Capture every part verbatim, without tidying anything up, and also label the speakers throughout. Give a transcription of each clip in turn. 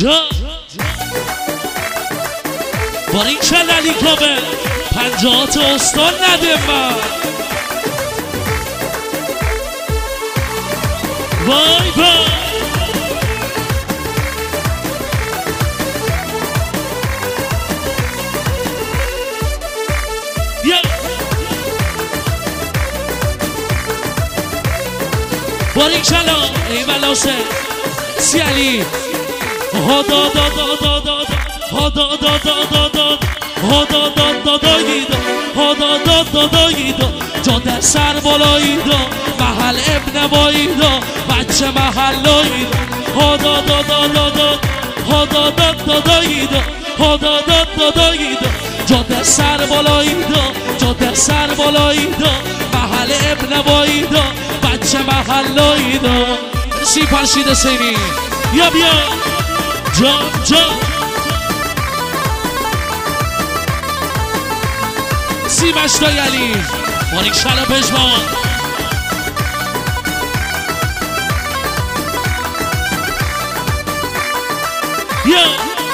Speaker 1: جا بارین کل علی کامل پنجاهات استان نده من وای وای بارین کلا ای ولاسه سی علی ها دا دا دا دا دا ها دا دا دا دا دا ها دا دا دا دا ها دا دا دا دا جاده سر بالایی دا محل ابن بایی دا بچه محلایی دا ها دا دا دا دا دا ها دا دا دا دا ها دا دا دا دا جاده سر بالایی دا جاده سر بالایی دا محل ابن بایی دا بچه محلایی دا سی پرشید سینی یا بیا جان جان سی مشتای علی باریک شلا پشمان یا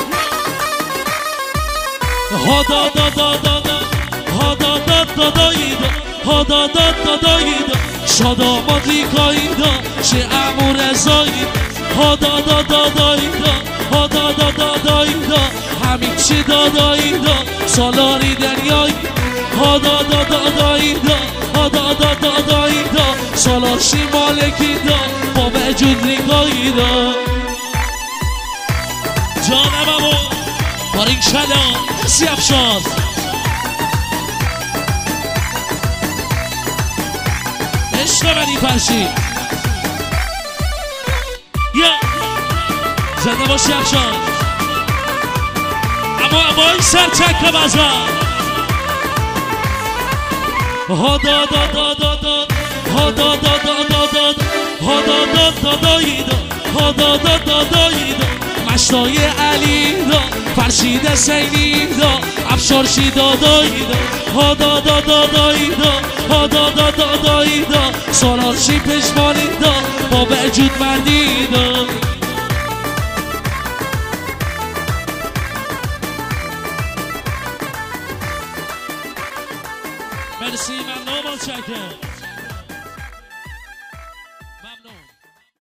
Speaker 1: ها دا دا دا دا دا ها دا دا دا دا ها دا دا دا دا شاد آمادی کاییدا شه امور زایی ها دا دا دا دا ها دا دا دا دا همین چی دا دا سالاری دریایی ها دا دا دا دا ها دا دا دا دا سالاشی مالکی دا با وجود نگاهی دا جانم امو بارین شلا سی افشاد عشق منی فرشید یا زنده باشی افشان اما اما این سر چک بزن ها دا دا دا دا دا ها دا دا دا دا دا ها دا دا دا دا ها دا دا دا دا مشتای علی دا فرشید سینی دا افشارشی دا دا ها دا دا دا دا ها دا دا دا دا سالارشی پشمانی دا با وجود مندی دا مرسی من نامو چکم